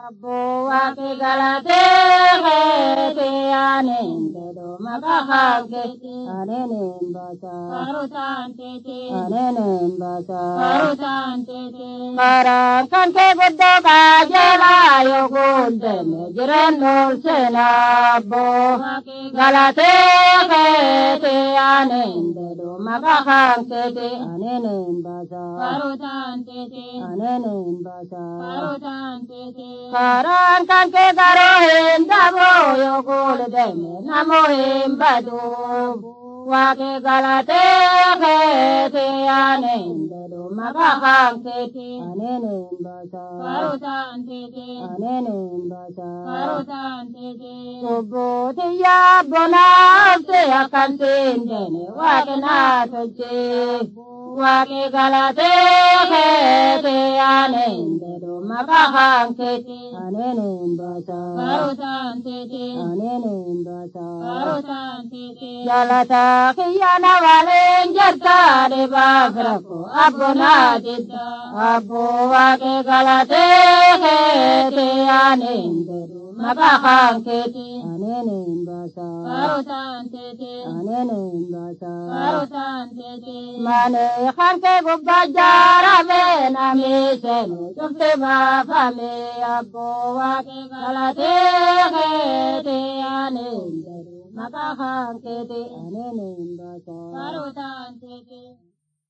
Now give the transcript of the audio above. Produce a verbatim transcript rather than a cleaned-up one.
Abboa ke galate ke anende do makahanke anene basa karutante anene basa karutante karankan ke goddo kajela yo godde jirendol senabo galate ke anende do makahanke anene basa karutante anene basa karutante Karan kan ke garo henda boyo gol deme namo hembadu wa ke galate ke te anende do magahang ke te anene basa karutan te te anene basa karutan te te subo te ya bona te akan tendene wa ke na te wa ke galate ke te anende do magahang ke te anene basa karutan te te anene basa karutan te te jalata kiyana wale jarta de bagrako abona dita abo wa ke galate ke te anende do magahang ke te anene basa karutan te te anene basa karutan te te mane khan ke gubajara be na me se jumte ba fame abbo wa ke galate ke te anende do magahang ke te anene basa karutan te te